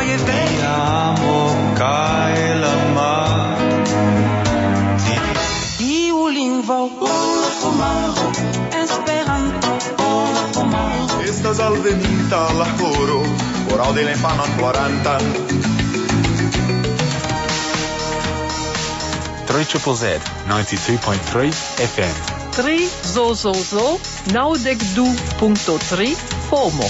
che vedi. Ti amo, kai lama. Iu lingvo, la pomaro, Esperanto, la pomaro. Estas alvenita la horo, ora de la infanon 40. 3ZZZ 92.3 FM. 3 ZOZOZO 92.3 FOMO.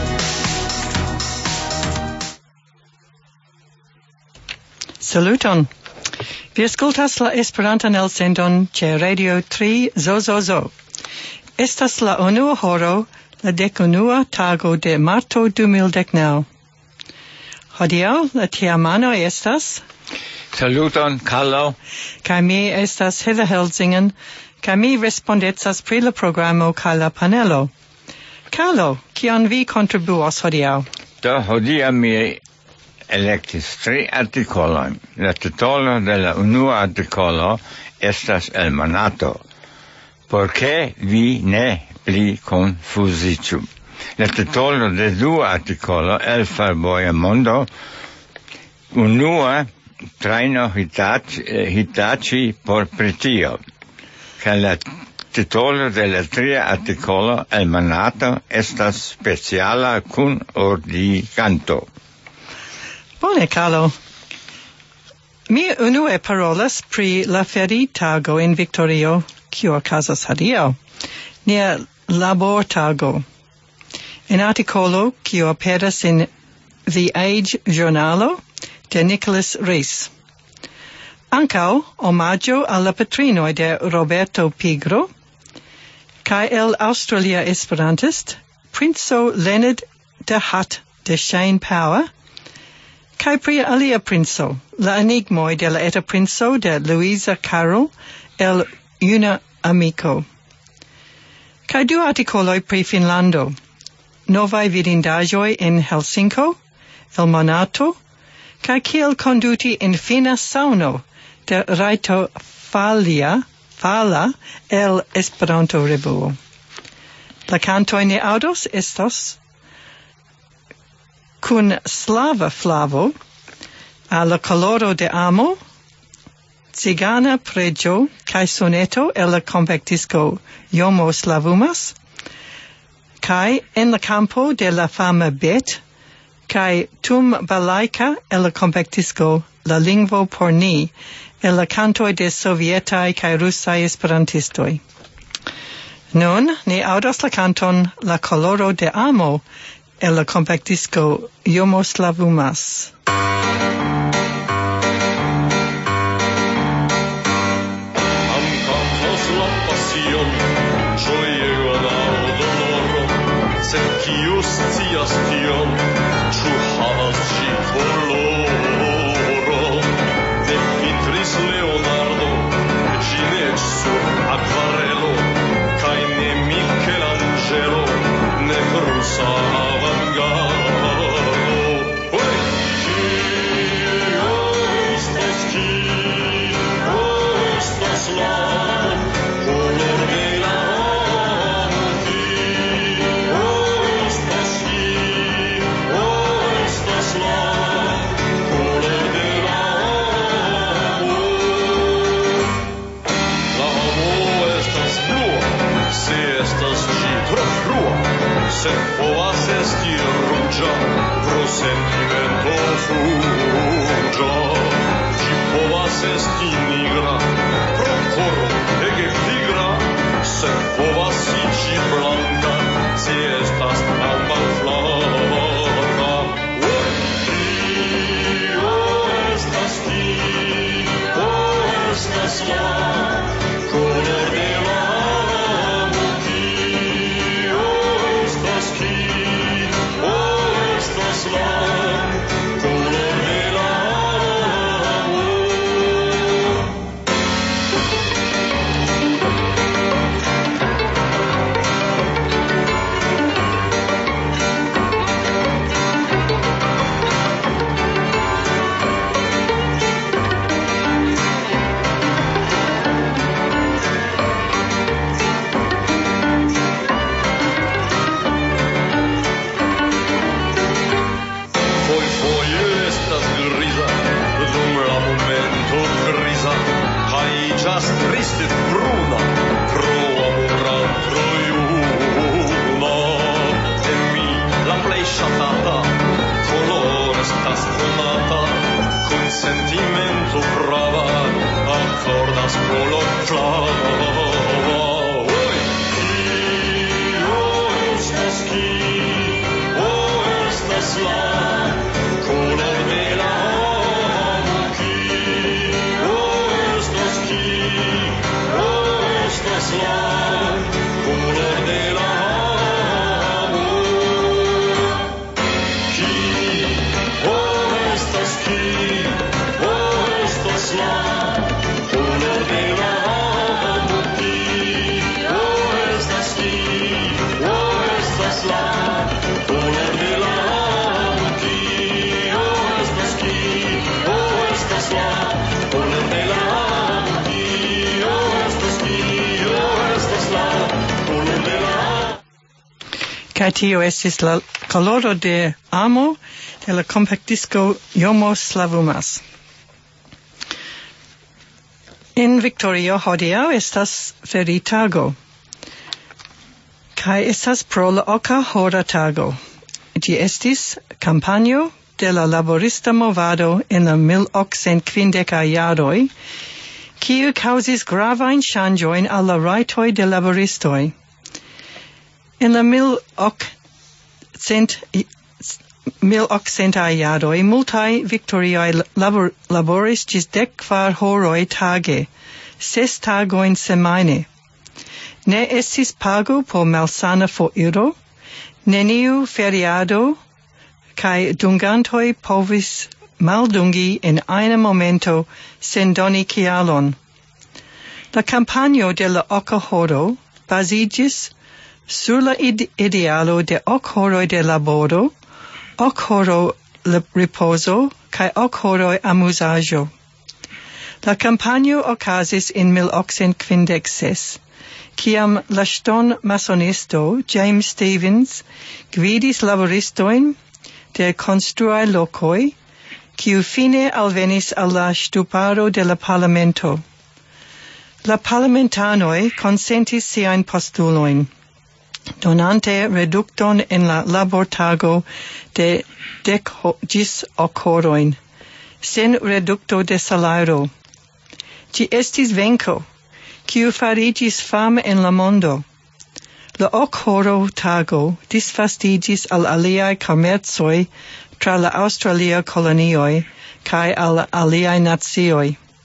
Saluton. Vi ascoltas la Esperantan elsendon ĉe Radio 3 ZOZOZO. Estas la unua horo, la 11ª tago de marto 2019. Hodiaŭ la tiamano estas Saluton, Carlo. kaj mi estas Heather Helsingen, kaj mi respondecas pri la programo kaj la panelo. Carlo, kion vi kontribuos hodiaŭ? Do hodia mi electis 3 artikolojn. La titolo de la unua artikolo estas El Monato. Por ke vi ne pli konfuziĝu. La titolo de dua artikolo El Fervoja Mondo. Unua traino Hitachi por Pritio. Kaj la titolo de la tria artikolo El Monato estas speciala kun ordiganto. Bone, Carlo. Mi unue parolas pri la feritago in Victorio, kiu okazas hodiaŭ, nia labortago. En artikolo kiu aperas in The Age Journalo de Nicholas Rees. Ankaŭ omaĝo al la patrinoj de Roberto Pigro kaj el Australia Esperantist, Princo Leonard de Hutt de Shane Power, kaj pri alia princo, la enigmoj de la eta princo de Luisa Carroll el Una Amico. Kaj du artikoloj pri Finlando, novaj vidindaĵoj en Helsinko, El Monato, kaj kiel konduti en fina sauno de Rajto Fala el Esperanto Revuo. La kantoj ne aŭdos estos kun Slava Flavo, a la coloro de amo, Cigana Pregio, kaj soneto el la convectisco Jomo Slavumas, kaj en la campo de la fama Bet, kaj Tum Balaika el la convectisco La Lingvo por Ni, el la cantoi de sovietai kaj rusai esperantistoi. Nun, ni audos la canton La coloro de amo, el la convectisco Jomo Slavumas. Kaj tio estis la koloro de amo de la kompaktisko Jomo Slavumas. En Victorio hodiaŭ estas feritago. Kaj estas pro la oka hora tago. Ĝi estis kampanjo de la laborista movado en la 1850 jaroj, kiu kaŭzis gravajn ŝanĝojn al la rajtoj de laboristoj. En la 1800 jaroj multaj victorioj laboris ĝis 14 horoj tage, 6 tagojn semajne. Ne estis pago por malsana foriro, neniu feriado, kaj dungantoj povis maldungi en ajna momento sen doni kialon. La kampanjo de la oka horo baziĝis sur la idealo de ok horoj de laboro, ok horo ripozo kaj ok horoj amuzaĵo. La kampanjo okazis en 1856, kiam la ŝtonmasonisto James Stevens gvidis laboristojn de konstruaj lokoj, kiu fine alvenis al la ŝtuparo de la parlamento. La parlamentanoj konsentis siajn postulojn, donante redukton en la labortago de 10 ĝis 8 horojn, sen redukto de salajro. Ĝi estis venko, kiu fariĝis fama en la mondo. La 8 horo tago disvastiĝis al aliaj komercoj tra la aŭstralia kolonioj kaj al aliaj nacioj.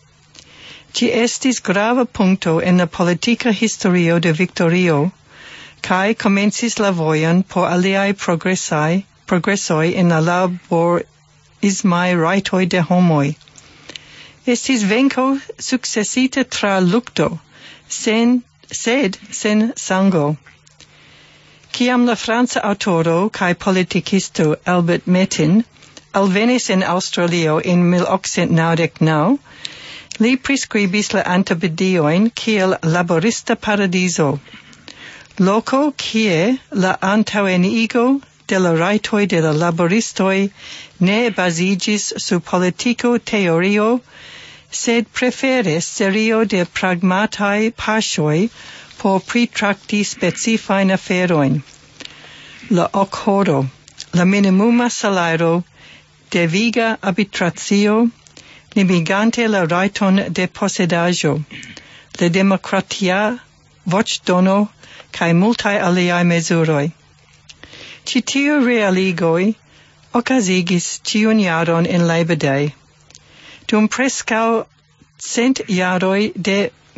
Ĝi estis grava punkto en la politika historio de Victorio kaj komencis la vojon por aliaj progresoj en la laborismaj rajtoj de homoj. Estis venko sukcesita tra lukto, sed sen sango. Kiam la franca aŭtoro kaj politikisto Albert Metin alvenis en Aŭstralio en 1899, li priskribis la Antipodeojn kiel laborista paradizo, loko kie la antaŭenigo de la rajtoj de la laboristoj ne baziĝis sur politiko teorio, sed prefere serio de pragmataj paŝoj por pritrakti specifajn aferojn. La ok horo, la minimuma salajro, deviga arbitracio, limigante la rajton de posedaĵo, la demokratia voĉdono kaj multaj aliaj mezuroj. Ĉi tiu realigoj okazigis ĉiun jaron en Labor Day. Dum preskaŭ 100 jaroj de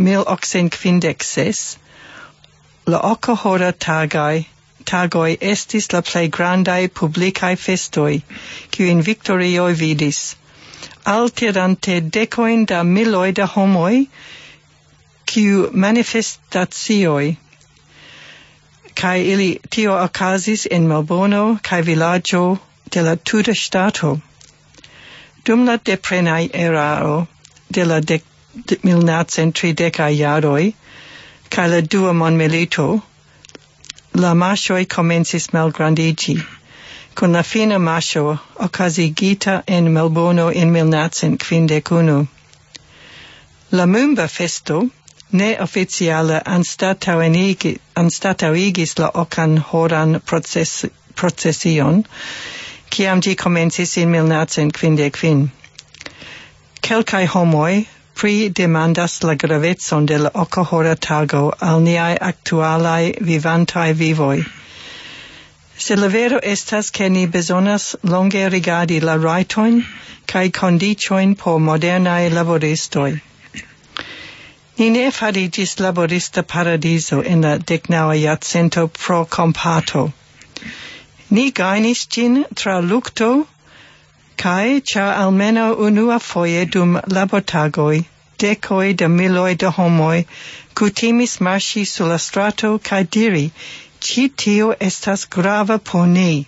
1856, la oka hora tagoj estis la plej grandaj publikaj festoj, kiujn Victorio vidis, alterante dekojn da miloj da homoj, kiu manifestacioj, kaj tio okazis en Melbourno kaj vilaĝo de la tuta ŝtato. Dum la deprenaj erao de la 1930 jaroj kaj la dua mondmilito, la marŝoj komencis malgrandiĝi, kun la fina marŝo okazigita en Melbourno en 1951. La Mumba festo neoficiale anstataŭigis la okan horan procesion, kiam ĝi komencis en 1955. Kelkaj homoj pridemandas la gravecon de la oka hora tago al niaj aktualaj vivantaj vivoj. Se la vero estas ke ni bezonas longe rigardi la rajtojn kaj kondiĉojn por modernaj laboristoj. Ni ne fariĝis laborista paradizo en la 19. jarcento pro kompato. Ni gajnis ĝin tra lukto kaj ĉar almenaŭ unua foje dum labortagoj dekoj da miloj da homoj kutimis marŝi sur la strato kaj diri: ĉi tio estas grava por ni.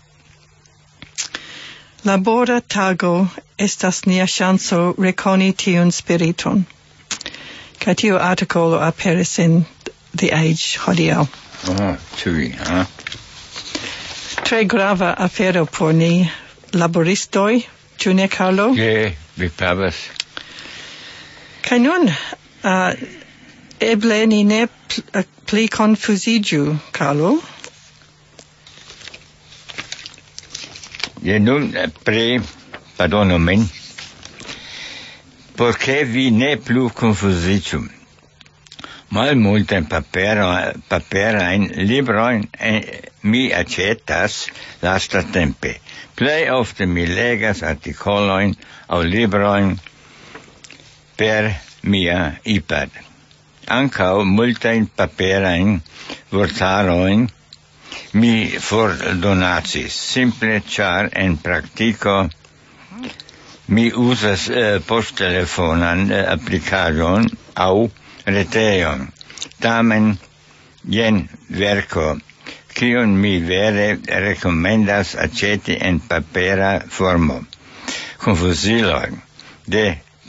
Labora tago estas nia ŝanco rekoni tiun spiriton. Kaj tiu artikolo aperis en The Age hodiaŭ. Ĉu vi? tre grava afero por ni laboristoi, ĉu ne, Carlo? Je, vi pravas. Kaj nun, eble ni ne pli konfuziĝu, Carlo. Je nun pardonu min, porque vi ne plu confusiĝu. Malmultajn paperajn librojn mi aĉetas lastatempe. Plej ofte mi legas artikolojn aŭ librojn per mia iPad. Ankaŭ multajn paperajn vortarojn mi fordonacis, simple ĉar en praktiko mi uzas poŝtelefonan aplikaĵon aŭ retejon. Tamen jen verko, kiun mi vere rekomendas aĉeti en papera formo. Konfuziloj de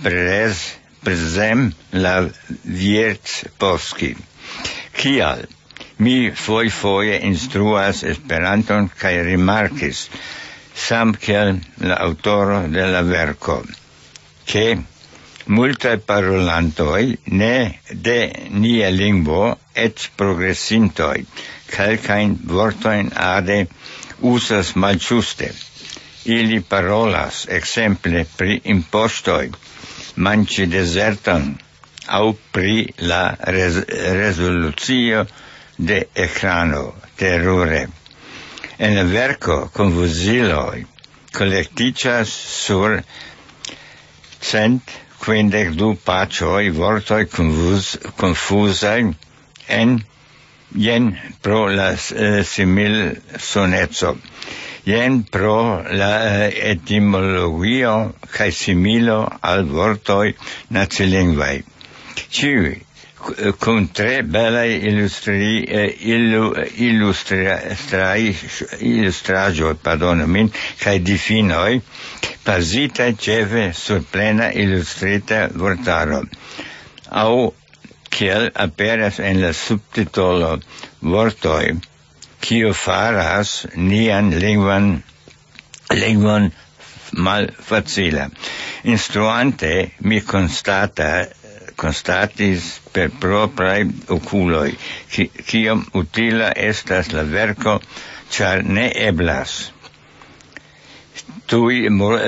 Przemysław Wierzbowski. Kial mi foje instruas Esperanton kaj rimarkis, samkiel la aŭtoro de la verko, ke multaj parolantoj ne de nia lingvo, eĉ progresintoj, kelkajn vortojn ade uzas malĝuste. Ili parolas ekzemple pri impostoj, manĝi dezerton, aŭ pri la rezolucio de ekrano, terure. En la verko konfuziloj kolektiĝas sur 152 paĝoj vortoj konfuzaj jen pro la similsoneco, jen pro la etimologio kaj similo al vortoj nacilingvaj. Ĉiuj kun tre belaj ilustraĵoj, kaj difinoj, bazitaj ĉefe sur plena ilustrita vortaro. Aŭ kiel aperas en la subtitolo vortoj, kio faras nian lingvon malfacila. Instruante mi konstatis per propraj okuloj, kiom utila estas la verko, ĉar ne eblas tuj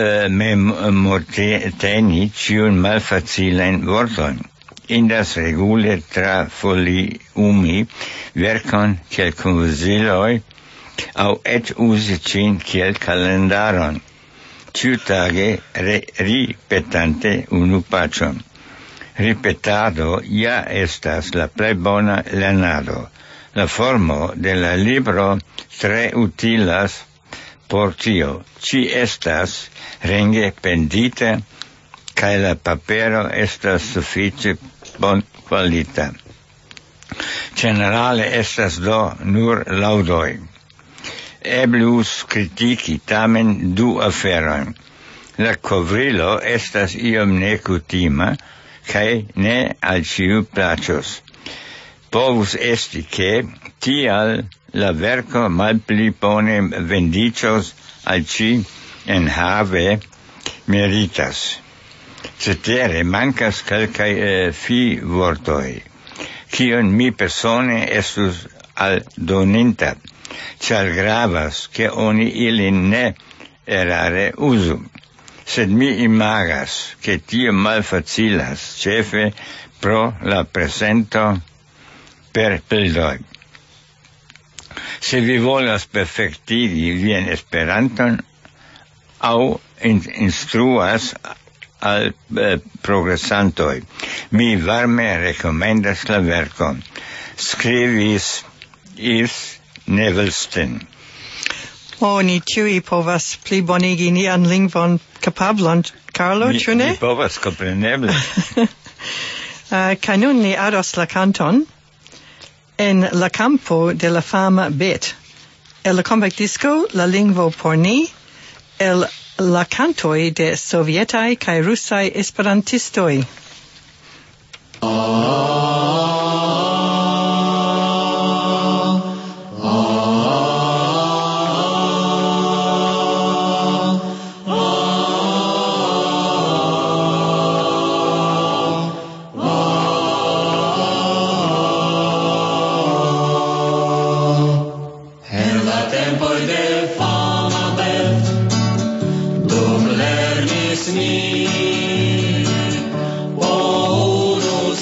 memorteni ĉiujn malfacilajn vortojn. Indas regule trafoliumi verkon kiel konfuziloj aŭ eĉ uzi ĝin kiel kalendaron, ĉiutage ripetante unu paĝon. Ripetado ja estas la plej bona lernado. La formo de la libro tre utilas por tio. Ci estas renge pendita kaj la papero estas sufiĉe bonkvalita. Ĝenerale estas do nur laŭdoj. Eblus kritiki tamen du aferojn. La kovrilo estas iom nekutima kaj ne al ĉiu plaĉos. Povus esti ke tial la verko malpli bone vendiĝos al ĉi enhave meritas. Cetere mankas kelkaj fi-vortoj, kiun mi persone estus aldoninta, ĉar gravas ke oni ilin ne erare uzu. Sed mi imagas ke tio malfacilas, ĉefe pro la presento per bildoj. Se vi volas perfektigi vian Esperanton aŭ instruas al progresantoj, mi varme rekomendas la verkon. Skribis Yves Nevelstein. Ni ĉiuj povas plibonigi nian lingvon kapablon, Carlo, ĉu ne? Mi povas, kompreneble. Kaj nun ni aros la kanton en la campo de la fama Bet. El la compact disco La lingvo por ni, el la cantoi de sovietaj kaj rusaj esperantistoj. ni, o unus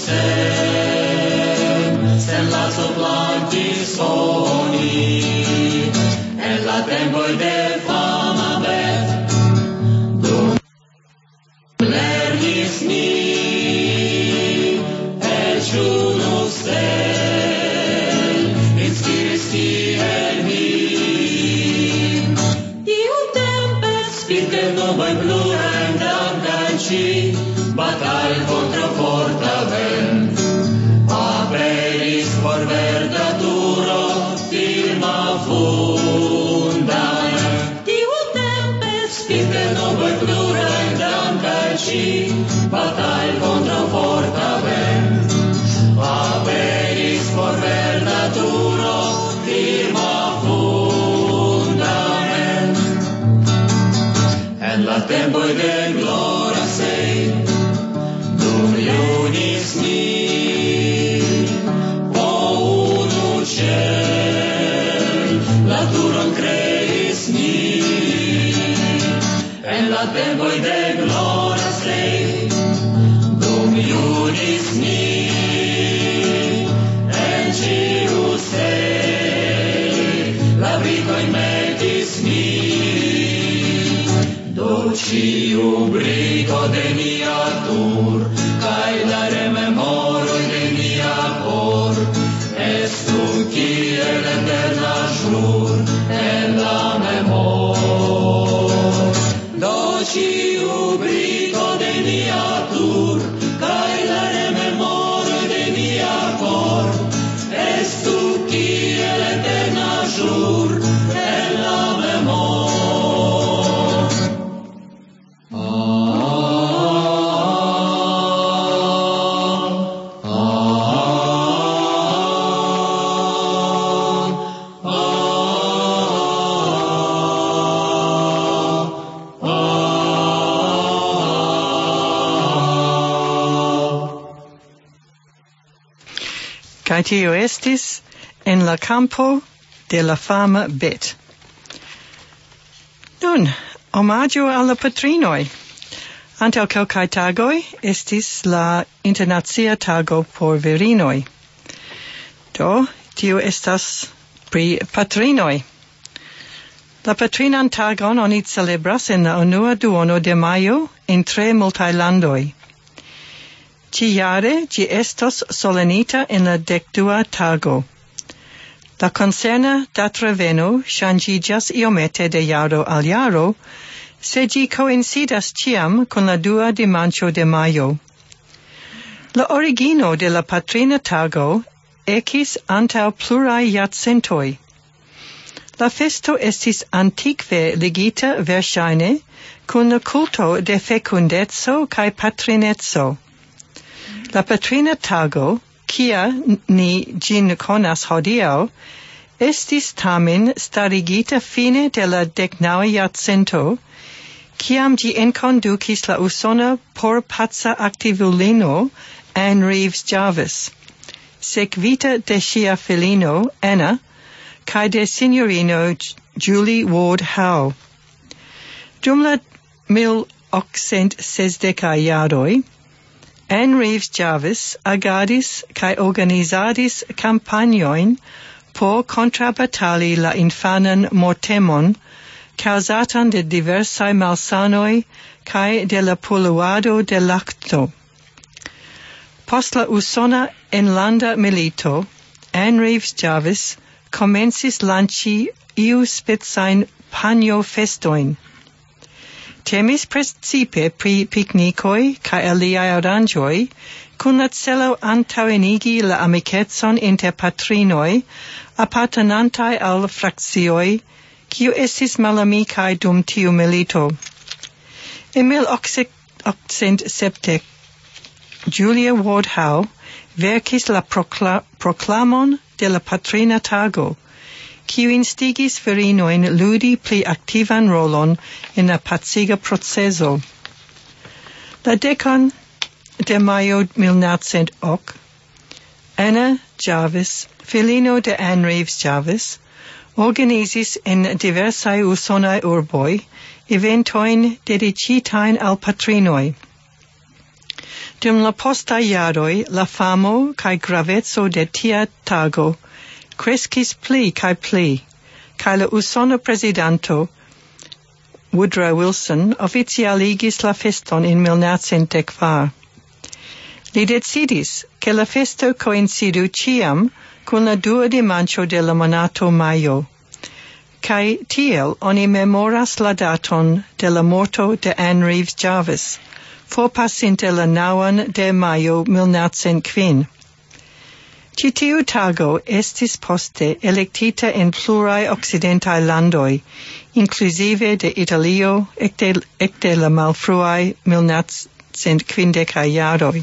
sen la soplantis oni, en la tempoi de fama bet, dum lernis ni, et unus inspiris tiel min. Iu tempes spite novoi plurem dankanci, batal contra forta vent, aperis por verda turo, firma fundament. Iu tempes spite novoi plurem dankanci, batal contra forta vent, aperis por verda turo, firma fundament. En la tempoi de glora sei, dum iunis ni, o unu ciel, la turon creis ni. En la tempoi de glora sei, dum iunis ni, en ciu sei, la bricoi metis ni. Do ciu brico de nia tur, cae la rememoroi de nia cor, estu kiel eterna jur, en la memor. Do ciu brico de nia tur, cae la rememoroi de nia cor, estu kiel eterna jur, en la memor. Kai tio estis en la campo de la fama bet. Nun, omaggio alla patrinoi. Antau kelkai tagoi estis la internazia tago por virinoi. Do, tio estas pri patrinoi. La patrinan tagon oni celebras en la unua duono de maio in 3 multaj landoj. Ciare gi estos solenita en la 12 tago. La concerna datreveno ŝanĝiĝas iomete de jaro al jaro, se gi coincidas ciam con la 2 dimanĉo de majo. La origino de la patrina tago ekis antaŭ pluraj jarcentoj. La festo estis antikve ligita verŝajne kun la kulto de fecundeco kaj patrineco. La patrina tago, kia ni gin konas hodiaŭ, estis tamen starigita fine de la 19. jarcento, kiam gi enkondukis la usona porpaca aktivulino Anne Reeves Jarvis, sekvita de ŝia filino Anna kaj de sinjorino Julie Ward Howe. Dum la 1860 jaroj, Anne Reeves Jarvis agadis kai organizadis campagnojn por kontrabatali la infanan mortemon causatan de diversaj malsanoj kai de la poluado de lakto. Post la usona enlanda milito, Anne Reeves Jarvis komencis lanĉi iu specajn panjo-festojn. Temis precipe pri piknikoj kaj aliaj aranĝoj, kun la celo antaŭenigi la amikecon inter patrinoj apartenantaj al frakcioj, kiu estis malamikaj dum tiu milito. En 1870, Julia Ward Howe verkis la proklamon de la patrina tago, kiu instigis virinojn ludi pli aktivan rolon en la paciga proceso. La 10 de majo 1908, Anna Jarvis, filino de Anne Reeves Jarvis, organizis en diversaj usonaj urboj eventoin dedicitain al patrinoi. Dum la posta iaroi la famo cae gravezzo de tia tago crescis pli cae pli, cae la usona presidanto Woodrow Wilson officialigis la feston in 1914. Li decidis che la festo coincidu ciam con la 2 dimanĉo de la monato majo, cae tiel oni memoras la daton de la morto de Anne Reeves Jarvis, forpasinte la 9 de majo 1905. Ci tiu tago estis poste electita in plurai occidentai landoi, inclusive de Italio ecte la malfruai 1950 jaroi.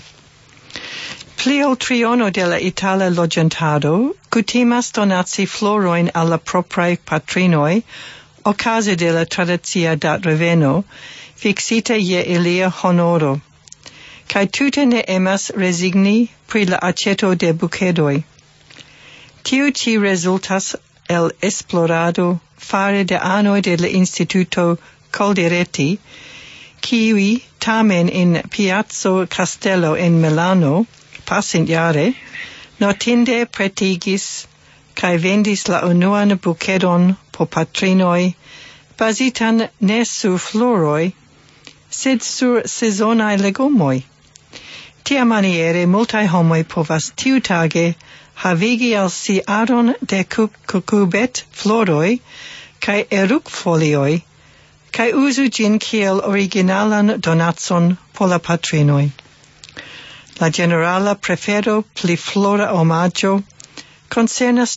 Pli ol triono de la Itala logentado cutimas donaci floroin alla proprae patrinoi, ocase de la tradizia dat reveno, fixita je ilia honoro, cae tute ne emas resigni pri la aceto de bucedoi. Tiu ci resultas el esplorado fare de anoi de la Instituto Coldiretti, kiwi tamen in Piazzo Castello in Milano, passinjare, notinde pretigis cae vendis la unuan bucedon po patrinoi, basitan ne sur floroi, sed sur sezonae legomoi. Tia maniere multae homoi povas tiutage havigi al si aron de cucubet floroi cae erucfolioi, cae usu gin kiel originalan donatson po la patrinoi. La generala prefero pli flora omaggio concernas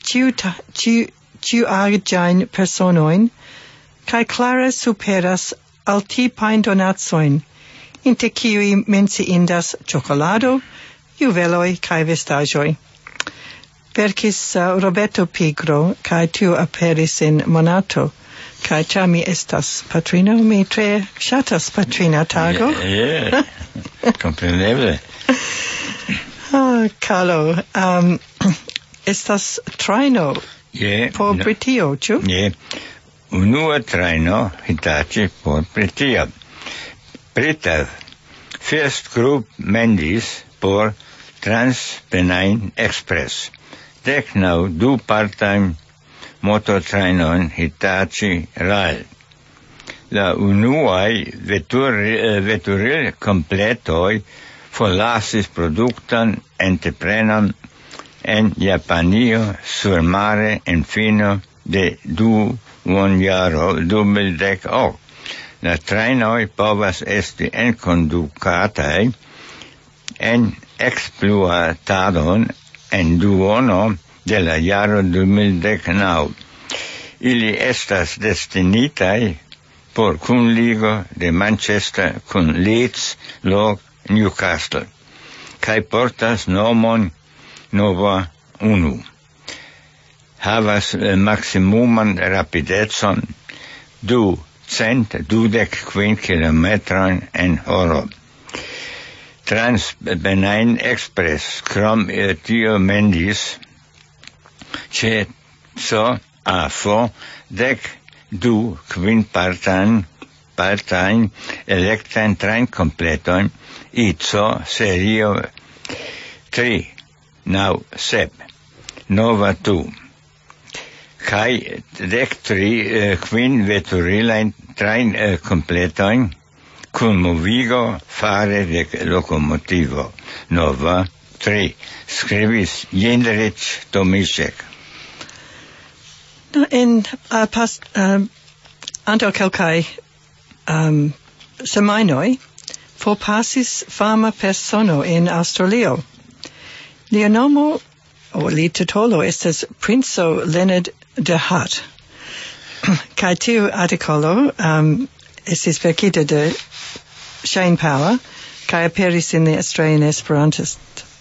ciu agiain personoin, cae clare superas altipain donatsoin, inter ciui menciindas chocolado, juveloi cae vestagioi. Verkis Roberto Pigro, cae tiu aperis in Monato, cae cia mi estas patrino, mi tre shatas patrina tago. Compreneble. Carlo, estas traino por Britio, ciu? Unua traino Hitachi por Britio. Britav, first group mendis por Trans-Pennine Express. 19 part-time mototrainon Hitachi Rail. La unuai veturil completoi forlasis produktan entreprenon en Japanio sur mare en fino de duonjaro 2010. La trainoi povas esti enkondukataj en ekspluatadon en duono de la jaro 2019. Ili estas destinitaj por kunligo de Manchester kun Leeds log Newcastle, kaj portas nomon Nova 1. Havas maximuman rapidecon 225 km en horo. Trans-Pennine Express krom tio mendis ce so afo 12 quinpartain electan train completon itso serio 397 Nova 2 kai 13 quin veturilain train completon kun movigo fare de locomotivo Nova 3 scribis Jendrich Tomishek. In anto kelkai semainoi forpasis fama persono in Australio. Lia nomo o li titolo estas Princo Leonard de Hutt. Kai tiu articolo estis verkita de Shane Power, kai aperis in the Australian Esperantist.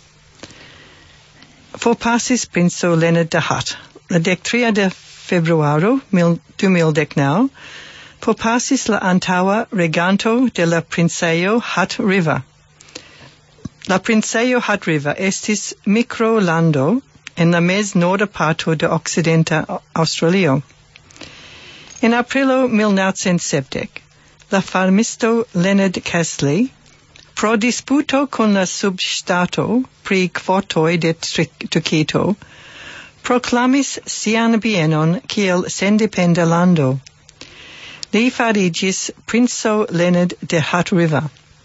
Forpasis Princo Leonard de Hutt. La 13 de februaro 2019 forpasis la antaua reganto de la Princejo Hutt River. La Princejo Hutt River estis microlando en la mez-norda parto de occidenta Australio. En aprilo 1970, la farmisto Leonard Casley, pro disputo con la substato pri kvotoi de Tukito, proclamis sian bienon kiel sendependa lando. Li farigis princo Leonard de Hat River.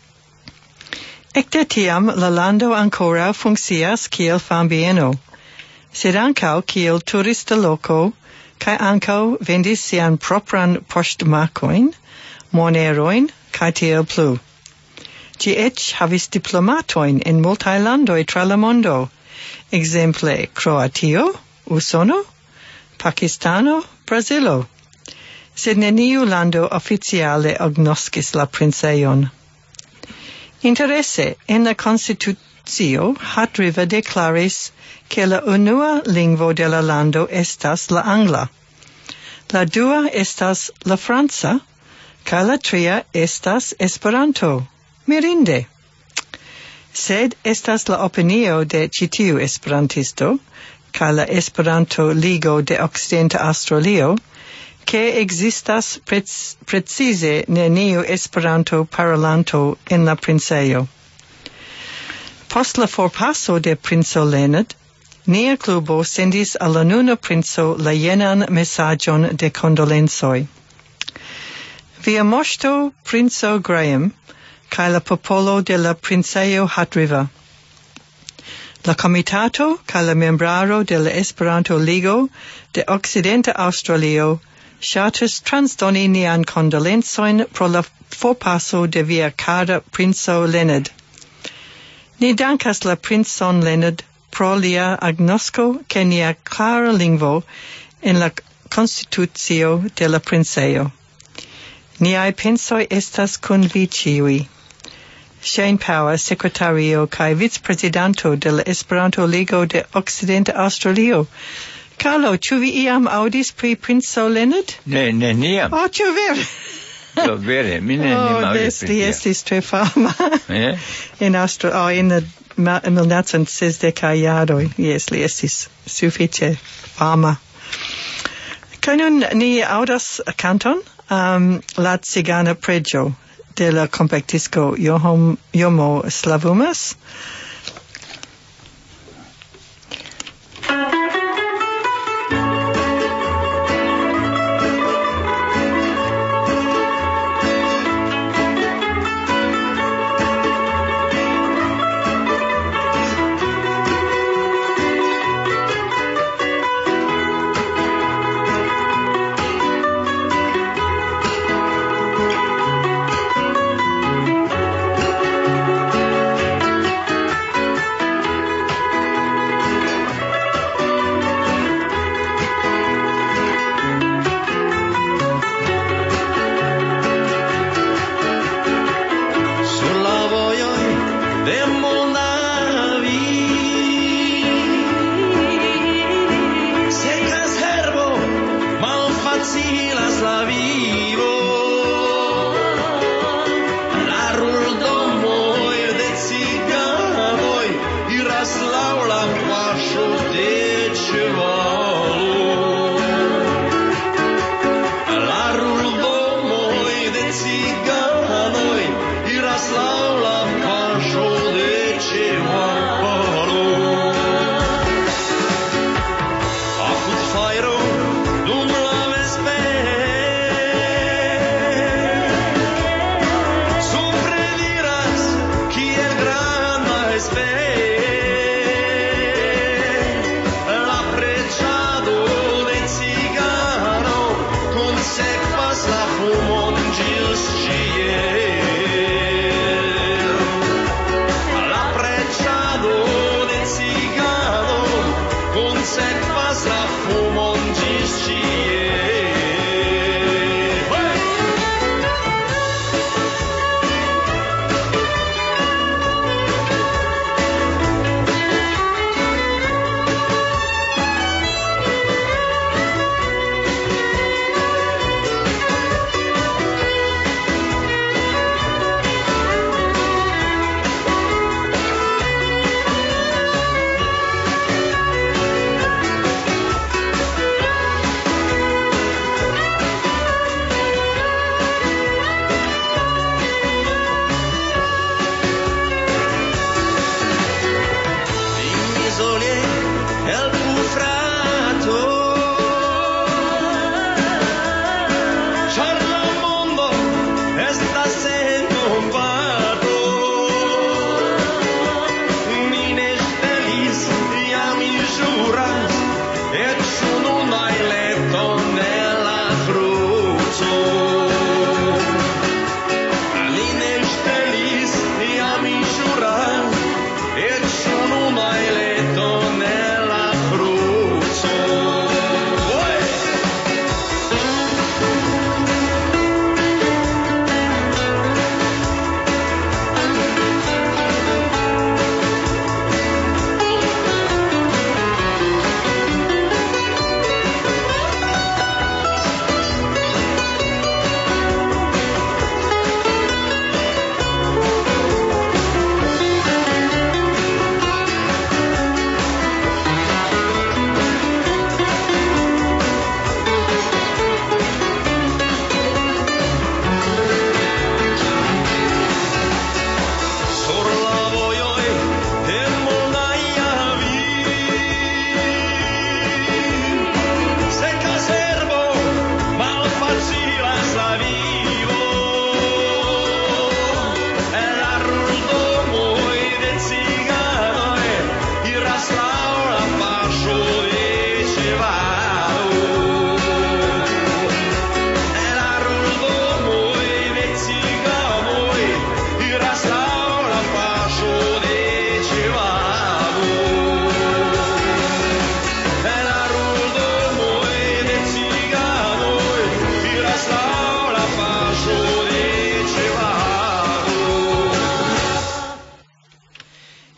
Ecte tiam la lando ancora funccias kiel fambieno, sed ancau kiel turista loco, cae ancau vendis sian propran postmarcoin, moneroin, cae tiel plu. Gi ec havis diplomatoin in multae landoi tra la mondo, exemple Croatio, Usono, Pakistano, Brasilo, sed neniu lando officiale agnoscis la princeion. Interesse, en la Constitutio Hat River declaris che la unua lingvo de la lando estas la angla, la dua estas la franca, ca la tria estas Esperanto. Mirinde. Sed estas la opinio de citiu esperantisto, ca la Esperanto Ligo de Occidenta Australio, che existas precise neniu Esperanto parolanto in la princejo. Post la forpaso de princo Leonard, nia klubo sendis al la nuna princo la jenan mesaĝon de condolenzoj. Via moŝto princo Graham kaj la popolo de la princejo Hat River. La comitato kaj la membraro de la Esperanto Ligo de Occidenta Australio ŝatas transdoni nian condolenzojn pro la forpaso de via kara princo Leonard. Ni dankas la princon Leonard pro lia agnosco che nia clara lingvo en la constitucio de la princejo. Niai pensoi estas kun vi ĉiuj. Shane Power, secretario kai vice-presidento de la Esperanto Ligo de Occidenta Australio. Carlo, ĉu vi iam aŭdis pri princo Leonard? Ne, neniam. Oh, ĉu vere? Do vere, mi neniam aŭdis pri li tio. estis tre fama. In la 1960 jaroj. Yes, li estis sufiĉe fama. Kaj nun ni aŭdas kanton, La Cigana Preĝo de la kompaktisto Jomo Slavumas.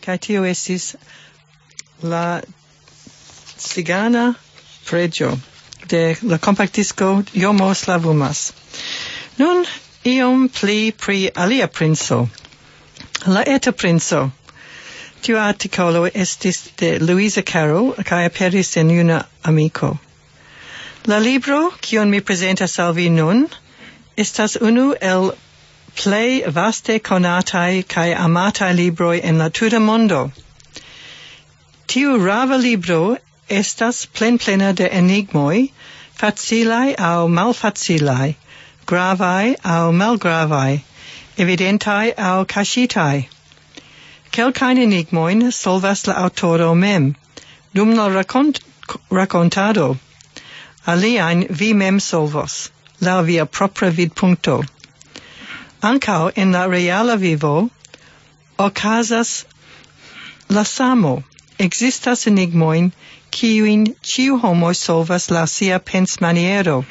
kai tio estis la cigana pregio de la compactisco Iomo Slavumas. Nun iom pli pri alia princo, la eta princo. Tiu articolo estis de Louisa Carroll kai aperis en Juna Amico. La libro, kion mi presentas al vi nun, estas unu el plei vaste conatai kai amatai libroi en la tuta mondo. Tiu rava libro estas plena de enigmoi, facilai au malfacilai, gravai au malgravai, evidentai au cascitai. Kelkain enigmoin solvas la autoro mem, dum la racontado. Aliain vi mem solvos, la via propria vidpunkto. Ancao en la reala vivo, ocasas la samo. Existas enigmoin, kiuin ciu homo solvas la sia pens maniero.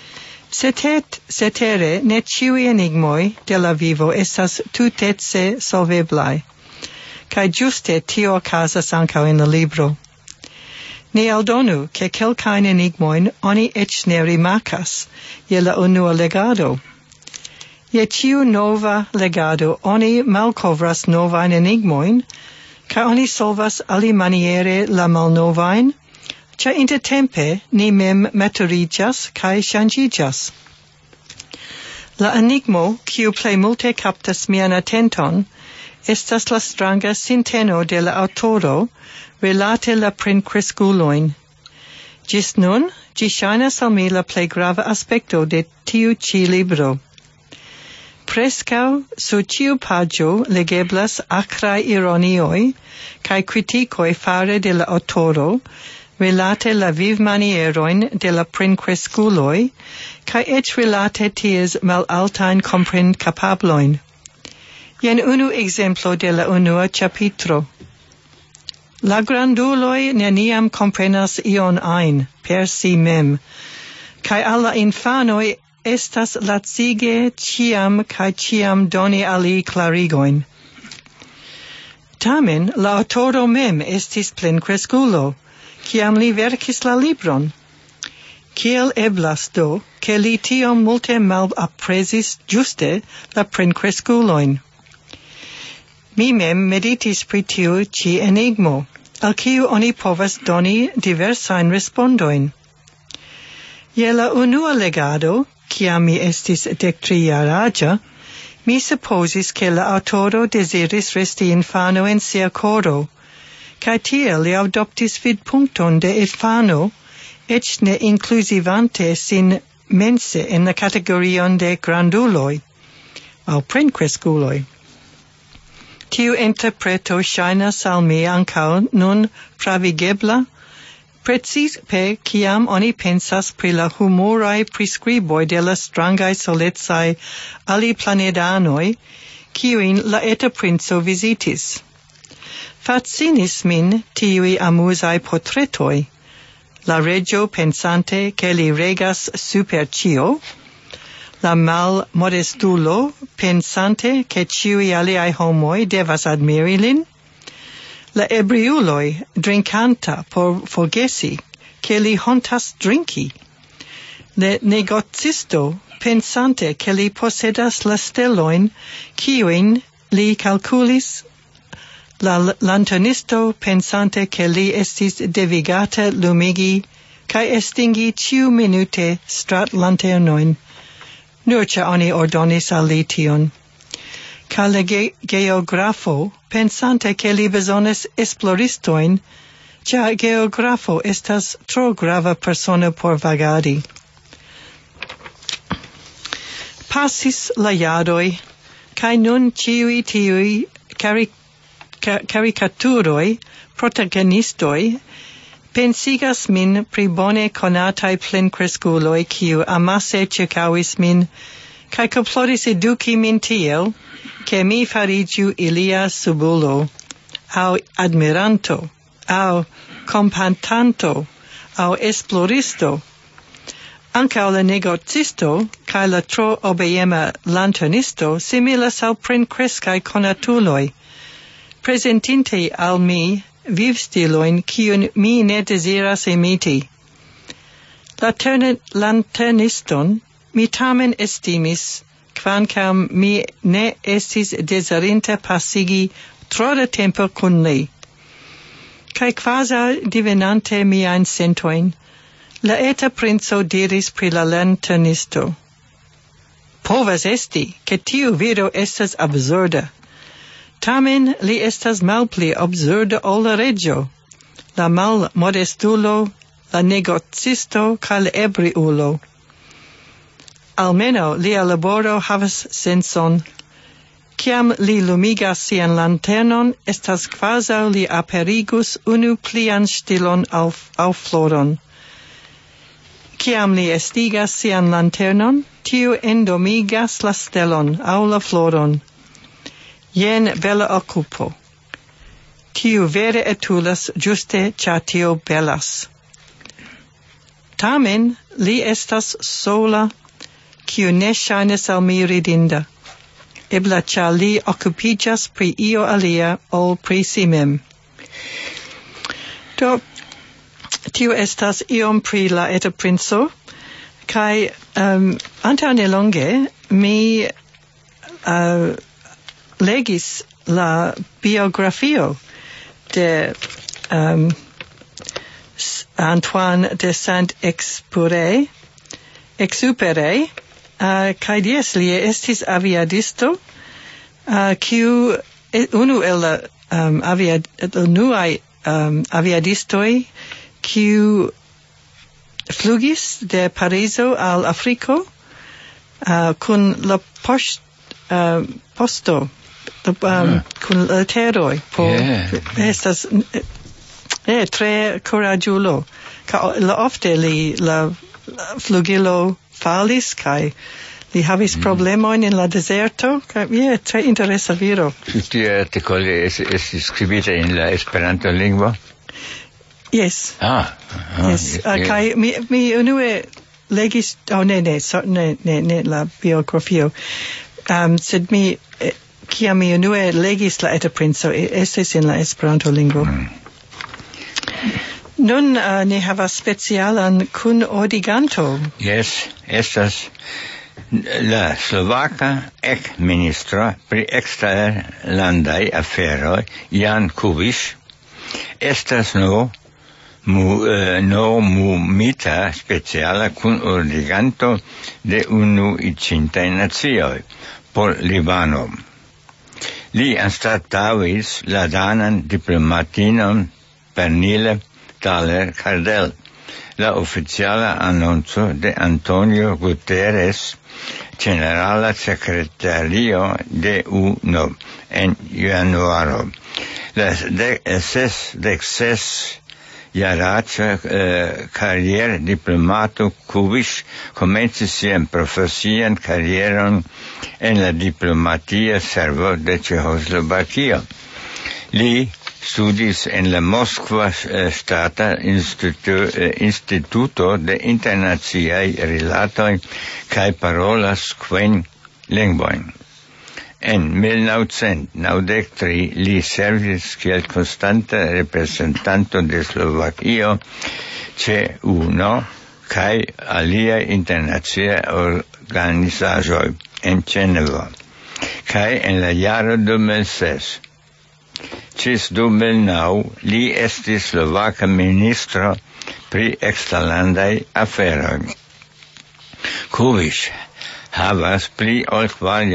Cetere, ne ciui enigmoi de la vivo estas tutetse solveblai. Kai giuste tio ocasas ancao en la libro. Ni aldonu, che kelkain enigmoin oni ec ne rimarcas, je la unua legado. Je ciu nova legado oni malcovras novain enigmoin, ca oni solvas alimaniere la malnovain, ca intertempe ni mem maturigas cae changigas. La enigmo, kiu plei multe captas mian attenton, estas la stranga sinteno de la autoro relate la princresculoin. Gis nun, gi shainas al mi la plei grava aspecto de tiu ci libro. Prescau su ciu pagio legeblas acrai ironioi cae criticoi fare de la autoro relate la vivmanieroin de la princresculoi cae ec relate ties malaltain comprend capabloin. Jen unu exemplo de la unua capitro. La granduloi neniam comprenas ion ein per si mem, cae alla infanoi estas lacige ciam cae ciam doni ali clarigoin. Tamen, la autoro mem estis plencresculo, ciam li verkis la libron. Kiel eblas do, che li tiom multe mal apresis giuste la plencresculoin? Mi mem meditis pri tiu ci enigmo, al kiu oni povas doni diversain respondoin. Je la unua legado, ciam mi estis 13-jaraĝa, mi supposis che la autoro desiris resti infano en sia koro, kaj tiel li adoptis vidpunkton de infano, ec ne inclusivante sin mense en la categorion de granduloi, au plencresculoi. Tiu interpreto ŝajnas al mi ankaŭ nun pravigebla, precipe ciam oni pensas pri la humoraj priskriboj de la strangaj solecaj aliplanedanoj, kiujn la eta princo visitis. Fascinis min tiuj amuzaj portretoj, la regio pensante che li regas super cio, la mal modestulo pensante che ciui aliai homoi devas admiri lin, la ebriuloi drinkanta por forgesi che li hontas drinki, le negocisto pensante che li posedas la steloin ciuin li calculis, la lanternisto pensante che li estis devigata lumigi cae estingi ciu minute strat lanternoin, nur ca oni ordonis al li tion. Ca le geografo, pensante che li besones esploristoin, ca geografo estas tro grava persona por vagadi. Passis la jadoi, cae nun ciui tiui caricaturoi, protagonistoi, pensigas min pri bone conatai plencresculoi kiu amase circauis min, cae comploris educi min tiel, che mi farigiu ilia subulo, au admiranto, au compantanto, au esploristo. Ancao la negocisto, cae la tro obeiema lanternisto, similas au plencrescae conatuloi. presentinte al mi vivstiloin kiun mi ne desiras imiti. Lanterniston mi tamen estimis, kvankam mi ne estis desirinta passigi tro da tempo kun li. Kai quasi divenante miain sentoin, la eta princo diris pri la lanternisto: povas esti, che tiu viro estas absurda. Tamen li estas malpli absurda ol la regio, la malmodestulo, la negocisto kaj la ebriulo. Almeno lia laboro havas senson. Kiam li lumigas sian lanternon, estas kvazaŭ li aperigus unu plian stilon aŭ floron. Kiam li estigas sian lanternon, tiu endomigas la stelon aŭ la floron. Jen bela okupo. Tiu vere etulas ĝuste ĉar tio belas. Tamen li estas sola, kiu ne ŝajnas al mi ridinda. Ebla ĉar li okupiĝas pri io alia ol pri si mem. Do, tio estas iom pri la eta princo, kaj antaŭ nelonge mi legis la biografio de Antoine de Saint-Exupéry, kaj dies li estis aviadisto, kiu unu el la unuaj aviadistoj kiu flugis de Parizo al Afriko kun la posto kun lateroj estas tre coraĝulo. La ofte la flugilo falis kaj li havis problemojn en la dezerto. Tre interesa viro. Tiu artikolo estis skribita en la Esperanto-lingvo? Yes. Yes. Kaj mi unue legis, ne la biografio. Sed kiam mi unue legis la eta princo, estis en la Esperanto-lingvo. Nun ni havas specialan kun ordiganto. Yes, estas la slovaka ek-ministro pri eksterlandaj aferoj Jan Kubiš estas nomumita speciala kun ordiganto de Unuiĝintaj Nacioj por Libano. Li anstataŭis la danan diplomatinon Pernille Thaler-Cardell. La oficiala annonco de Antonio Guterres, generala secretario de UNO, en januaro. La 16-jaraĉa karier diplomato Kubiš komencis sian profesian karieron en la diplomatia servo de Ĉeĥoslovakio. Li studis en la Moskva Ŝtata Instituto de Internaciaj Rilatoj kaj parolas 5 lingvojn. En 1993 li servis kiel konstanta reprezentanto de Slovakio ĉe UNO kaj aliaj internaciaj organizaĵoj en Ĝenevo, kaj en la jaro 2006. Ĝis 2009 li estis slovaka ministro pri eksterlandaj aferoj. Kubiš havas pli ol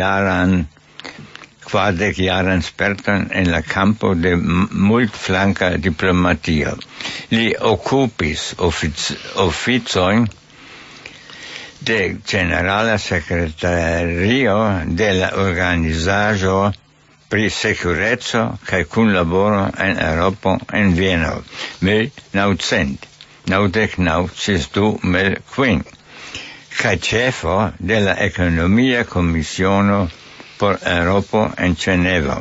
40-jaran sperton en la campo de multflanka diplomatio. Li okupis oficojn de generala sekretario de la organizaĵo pri sekureco kaj kunlaboro en Eŭropo en Vieno 1999-2005 kaj ĉefo de la ekonomia komisiono por Eŭropo en Ĝenevo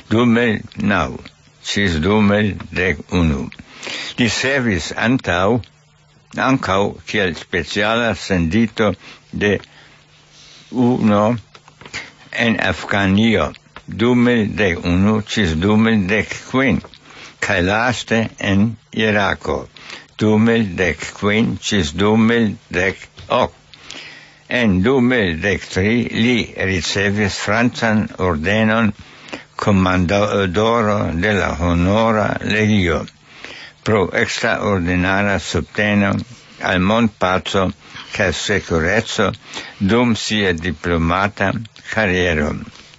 2009-2011. Li servis ankaŭ kiel speciala sendito de UNO en Afganio 2011 cis 2015, kai laste en Irako 2015 cis 2018. En 2013 li ricevis francan ordenon Comandoro de la Honora Legio pro extraordinara subteno al mondpaco kaj sekureco dum sia diplomata kariero.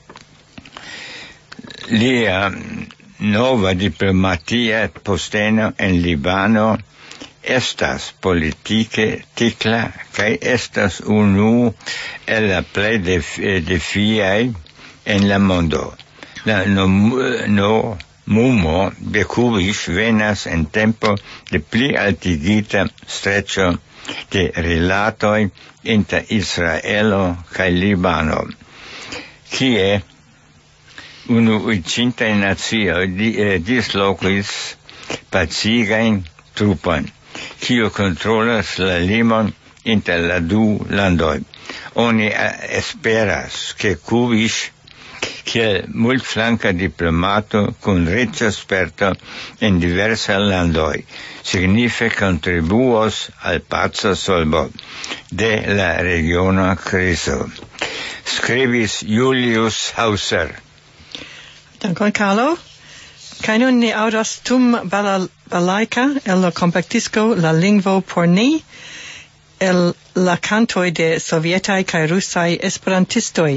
Lia nova diplomatia posteno en Libano estas politike tikla kaj estas unu el la plej defiaj en la mondo. La nomumo de Kubiš venas en tempo de pli altigita streccio de rilatoj inter Israelo kaj Libano, kie unuiĝintaj nacioj dislokis pacigajn trupojn, kiu kontrolas la limon inter la du landoj. Oni esperas ke Kubiš, kiel multflanka diplomato kun riĉa sperto en diversaj landoj, signife kontribuos al paca solvo de la regiona krizo. Skribis Julius Hauser. Dankon, Carlo. Kaj nun ni aŭdas Tum Balalaika el la kompaktisko La lingvo por ni, el la kantoj de sovietaj kaj rusaj esperantistoj.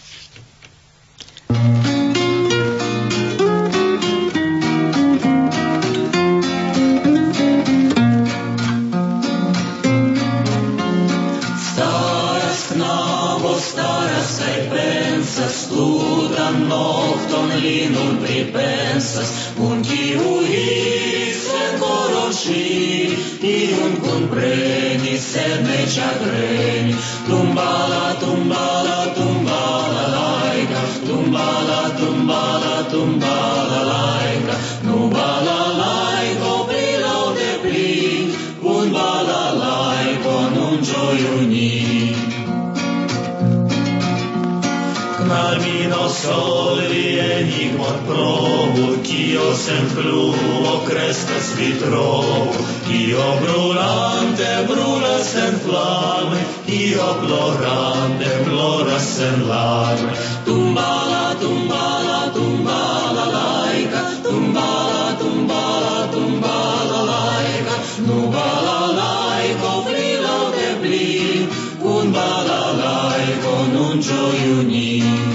Studan nocton li nun pripensas, un kiu isen koron ŝi, iun kunpreni, sed ne ĉagreni. Tumbala, tumbala, tumbala lajka, tumbala, tumbala, tumbala lajka, nu bala lajko pli laŭde pli, kun bala lajko nun ĝoju ni. Knalmino solvi enigmon provu, kio sen fluo kreskas vitrovu, kio brulante brulas sen flame, kio plorante ploras sen larme. Tumbala, tumbala, tumbala lajka, tumbala, tumbala, tumbala lajka, nu bala lajko pli laŭde pli, kun bala lajko nun ĝoju ni.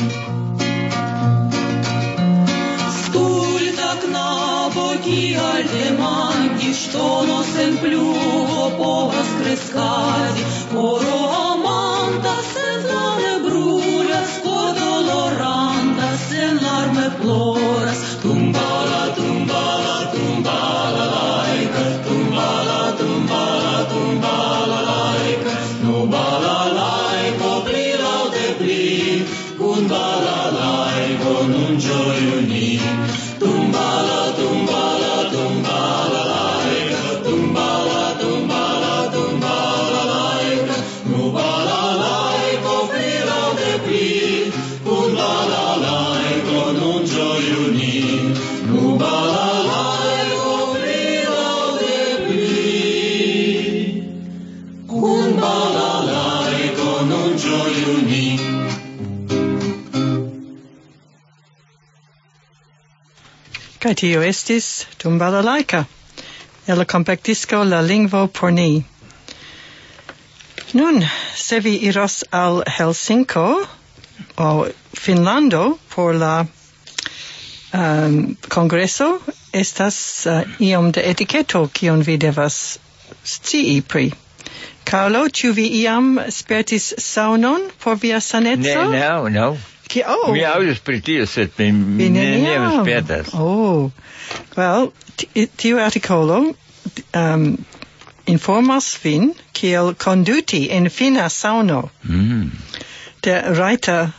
Kial demandi, ŝtono sen pluvo povas kreskadi, oro amanta sen flame brulas, kodoloranta sen larme ploras. Tumbala, tumbala, tumbala lajka, tumbala, tumbala, tumbala lajka, nu bala lajko pli laŭde pli, kun bala lajko nun ĝoju ni. Tumbala, tumbala, tumbala lajka, tumbala, tumbala, tumbala lajka, nu bala lajko pli laŭde pli, kun bala lajko nun ĝoju ni. Nu bala lajko pli laŭde pli, kun bala lajko nun ĝoju ni. Kaj tio estis Tum Balalaika el la kompaktisko La lingvo por ni. Nun, se vi iros al Helsinko o Finnlando por la kongreso, estas iom de etiketo kion vi devas scii pri. Carlo, ĉu vi iam spertis saunon por via saneco? No. Oh. Mi aŭdis pri tio, sed mi neniam spertas. Oh, well, tiu artikolo informas vin kiel konduti en fina sauno. Der Reiter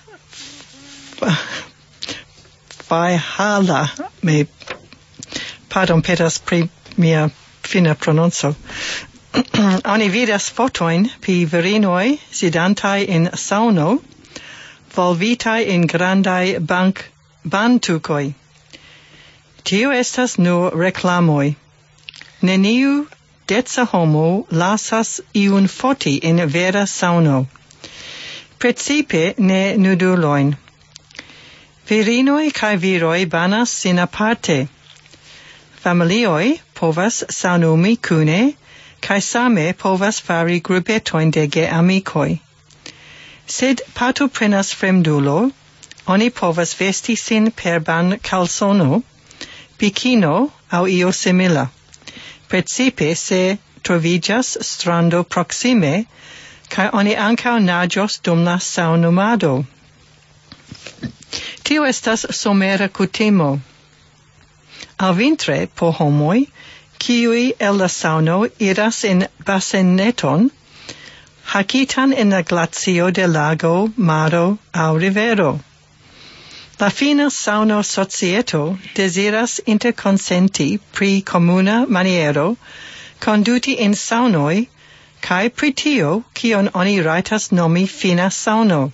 Vaihala, me pardon petas pri mia fina prononco. Oni vidas fotojn pri virinoj sidantaj en sauno, volvitai in grandai bantukoj. Tio estas nur reklamoj. Neniu deca homo lasas iun foti in vera sauno. Precipe ne nudulojn. Virinoj kaj viroj banas sin aparte. Familioj povas saunumi kune, kaj same povas fari grupetojn de geamikoj. Sed partoprenas fremdulo, oni povas vesti sin per ban calzono, bikino aŭ io simila. Precipe se troviĝas strando proksime, kaj oni ankaŭ naĝos dum la saunumado. Tio estas somera kutimo. Alvintre por homoj, kiuj el la sauno iras en baseneton, hakitan en la glacio de lago, maro aŭ rivero. La fina sauno societo desiras interkonsenti pri komuna maniero konduti en saunoj kaj pri tio, kion oni rajtas nomi fina sauno.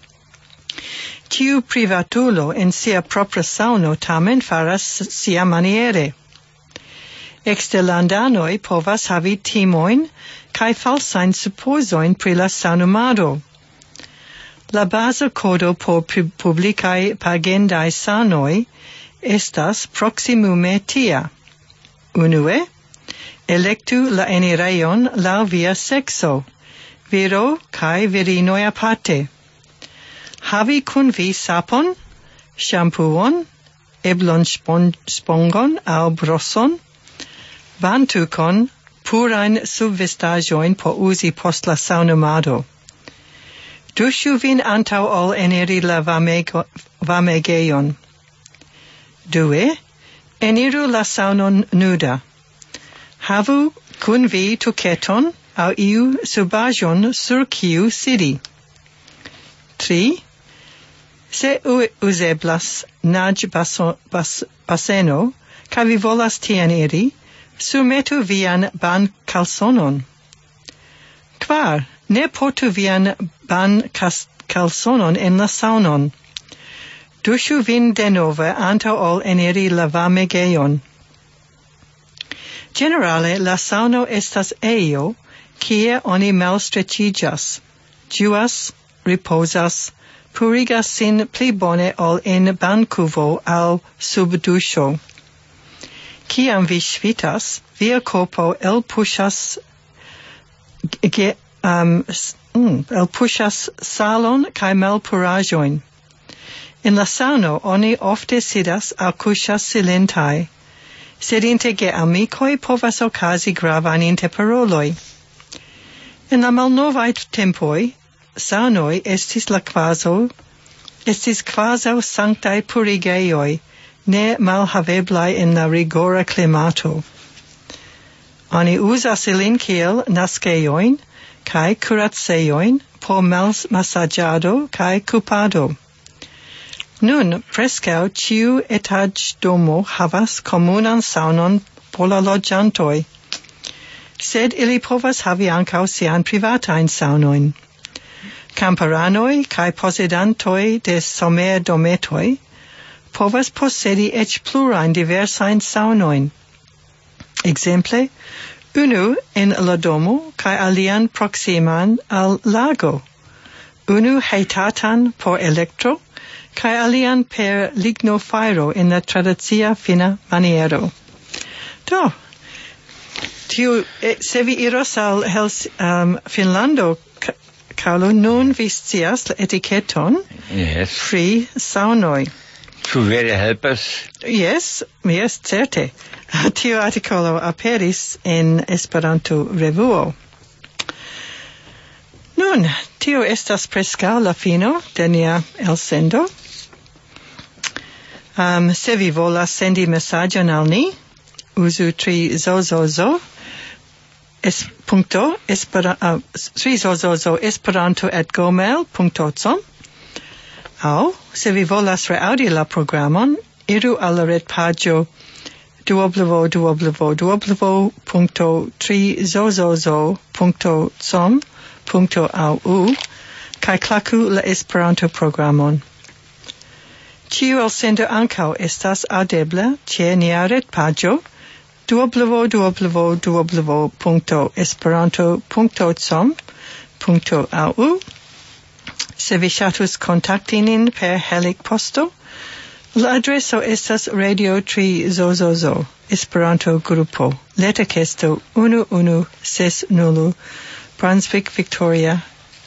Tiu privatulo en sia propra sauno tamen faras sia maniere. Eksterlandanoj povas havi timojn kaj falsajn supozojn pri la saunumado. La baza kodo por publikaj pagendaj saunoj estas proksimume tia. Unue, elektu la enirejon laŭ via sekso, viro kaj virinoj aparte. Havi kun vi sapon, ŝampuon, eblon spongon aŭ broson, bantukon, purajn subvestaĵojn por uzi post la saunumado. Duŝu vin antaŭ ol eniri la varmegejon. Due, eniru la saunon nuda. Havu kun vi tuketon aŭ iu subaĵon sur kiu sidi. 3. Se uzeblas naĝbaseno kaj vi volas tien iri, surmetu vian bankalsonon. 4. Ne portu vian bankalsonon en la saunon. Duŝu vin denove antaŭ ol eniri la varmegejon. Generale la sauno estas ejo, kie oni malstreĉiĝas, ĝuas, ripozas, purigas sin pli bone ol en bankuvo aŭ subduŝo. Kiam vi ŝvitas, via korpo elpuŝas salon kaj malpuraĵojn. En la sauno oni ofte sidas aŭ kuŝas silentaj, sed inter geamikoj povas okazi gravajn interparoloj. En la malnovaj tempoj, saunoj estis kvazaŭ sanktaj purigejoj, ne malhaveblaj en la rigora klimato. Oni uzas ilin kiel naskejojn kaj kuracejojn por masaĝado kaj kupado. Nun preskaŭ ĉiu etaĝdomo havas komunan saunon por la loĝantoj, sed ili povas havi ankaŭ siajn privatajn saunojn. Kamparanoj kaj posedantoj de somerdometoj povas posedi eĉ plurajn diversajn saunojn. Ekzemple, unu en la domo kaj alian proksiman al lago, unu hejtatan por elektro kaj alian per lignofajro en la tradicia fina maniero. Do, se vi iros al Finlando, Carlo, nun vi scias la etiketon pri saunoj. Ĉu vere helpas? Yes, certe. Tio artikolo aperis en Esperanto-revuo. Nun, tio estas preskaŭ la fino de nia elsendo. Se vi volas sendi mesaĝon al ni, uzu 3zozozo@gmail.com. Aŭ, se vi volas reaŭdi la programon, iru al la retpaĝo www.3zozozo.com.au kaj klaku la Esperanto programon. Ĉiu elsendo ankaŭ estas aŭdebla ĉe nia retpaĝo www.esperanto.com.au. Se vi ŝatus kontakti nin per Helic-posto, la adreso estas Radio 3 Zozozo, Esperanto grupo, Letterkesto 1160, Brunswick, Victoria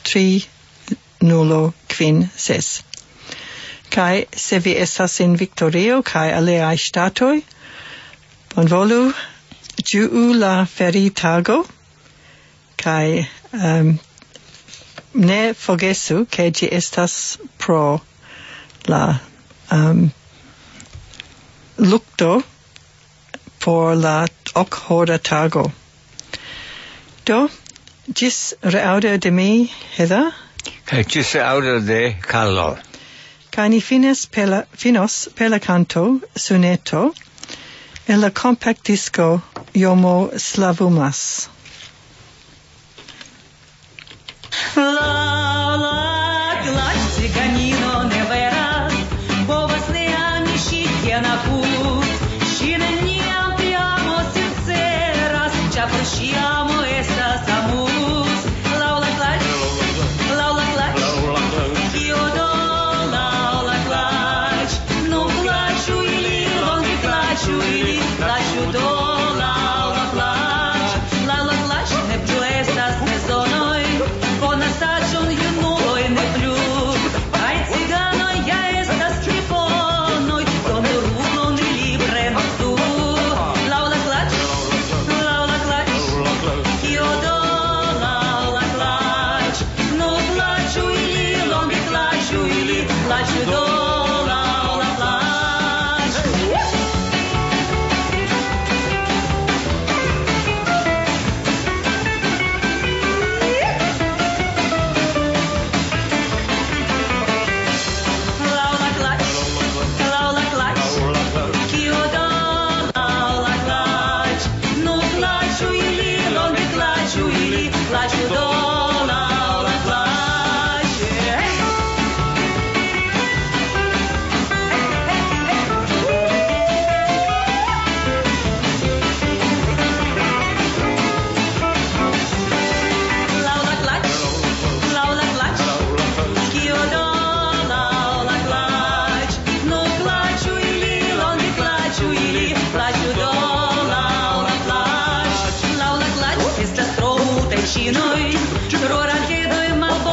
3056. Kai se vi estas in Victorio kai aliaj ŝtatoj, bonvolu ĝuu la feritago kai ne forgesu ke ĝi estas pro la lukto por la ok-hora tago. Do, ĝis reaŭdo de mi, Heather. Kaj ĝis reaŭdo de Carlo. Kaj ni finos per la canto Suneto en la compact disco Jomo Slavumas.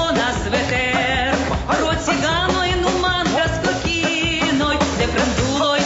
Ro cigano in un man cascochino, se prenduloi